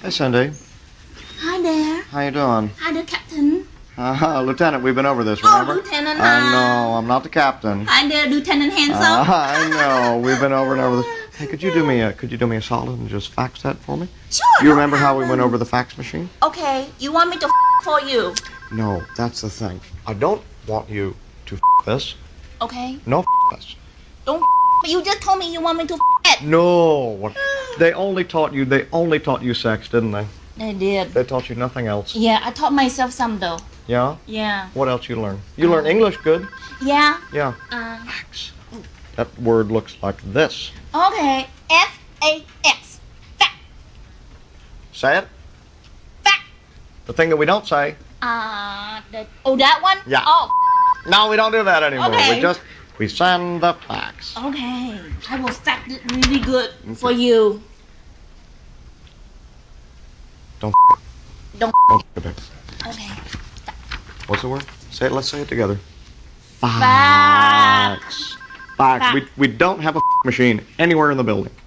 Hey, Cindy. Hi there. How you doing? Hi there, Captain. Lieutenant, we've been over this, remember? Oh, Lieutenant. I know, I'm not the captain. Hi there, Lieutenant Handsome. I know, we've been over and over this. Hey, could you do me a solid and just fax that for me? Sure. You remember how we went over the fax machine? Okay, you want me to for you? No, that's the thing. I don't want you to this. Okay. No this. Don't. But you just told me you want me to it. No. They only taught you sex, didn't they? They did. They taught you nothing else. Yeah, I taught myself some though. Yeah? Yeah. What else you learn? You learn English good? Yeah. Yeah. Fax. That word looks like this. Okay. F-A-X. Fax. Say it. Fax. The thing that we don't say. That one? Yeah. Oh. No, we don't do that anymore. Okay. We send the fax. Okay. I will fax it really good for you. Don't. Don't. Okay. Okay. What's the word? Say it. Let's say it together. Fax. Fax. We don't have a machine anywhere in the building.